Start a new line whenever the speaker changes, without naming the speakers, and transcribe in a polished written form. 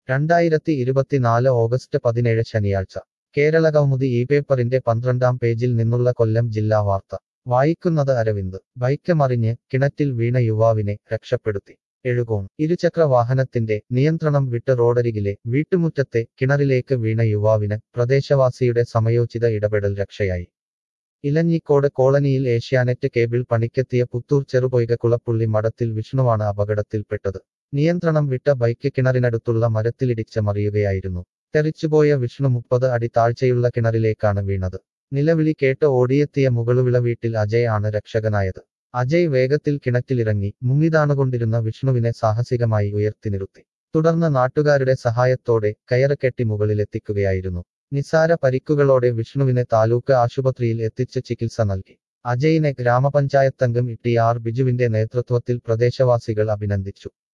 2024 August 17 ശനിയാഴ്ച കേരളകൗമുദി ഈ പേപ്പറിന്റെ 12-ാം പേജിൽ നിന്നുള്ള കൊല്ലം ജില്ലാ വാർത്ത വായിക്കുന്നത് അരവിന്ദ്. ബൈക്ക് മറിഞ്ഞ് കിണറ്റിൽ വീണ യുവാവിനെ രക്ഷപ്പെടുത്തി. എഴുകോൺ. ഇരുചക്ര വാഹനത്തിന്റെ നിയന്ത്രണം വിട്ട് റോഡരികിലെ വീട്ടുമുറ്റത്തെ കിണറിലേക്ക് വീണ യുവാവിന് പ്രദേശവാസിയുടെ സമയോചിത ഇടപെടൽ രക്ഷയായി. ഇലഞ്ഞിക്കോട് കോളനിയിൽ ഏഷ്യാനെറ്റ് കേബിൾ പണിക്കെത്തിയ പുത്തൂർ ചെറുപൊയ്ക കുളപ്പുള്ളി മഠത്തിൽ വിഷ്ണുവാണ് അപകടത്തിൽപ്പെട്ടത്. നിയന്ത്രണം വിട്ട ബൈക്ക് കിണറിനടുത്തുള്ള മരത്തിലിടിച്ച് മറിയുകയായിരുന്നു. തെറിച്ചുപോയ വിഷ്ണു 30 അടി താഴ്ചയുള്ള കിണറിലേക്കാണ് വീണത്. നിലവിളി കേട്ട് ഓടിയെത്തിയ മുകളുവിള വീട്ടിൽ അജയ് ആണ് രക്ഷകനായത്. അജയ് വേഗത്തിൽ കിണറ്റിലിറങ്ങി മുങ്ങിതാണുകൊണ്ടിരുന്ന വിഷ്ണുവിനെ സാഹസികമായി ഉയർത്തി നിർത്തി. തുടർന്ന് നാട്ടുകാരുടെ സഹായത്തോടെ കയറ് കെട്ടി മുകളിലെത്തിക്കുകയായിരുന്നു. നിസാര പരിക്കുകളോടെ വിഷ്ണുവിനെ താലൂക്ക് ആശുപത്രിയിൽ എത്തിച്ച് ചികിത്സ നൽകി. അജയിനെ ഗ്രാമപഞ്ചായത്തംഗം ടി ആർ ബിജുവിന്റെ നേതൃത്വത്തിൽ പ്രദേശവാസികൾ അഭിനന്ദിച്ചു.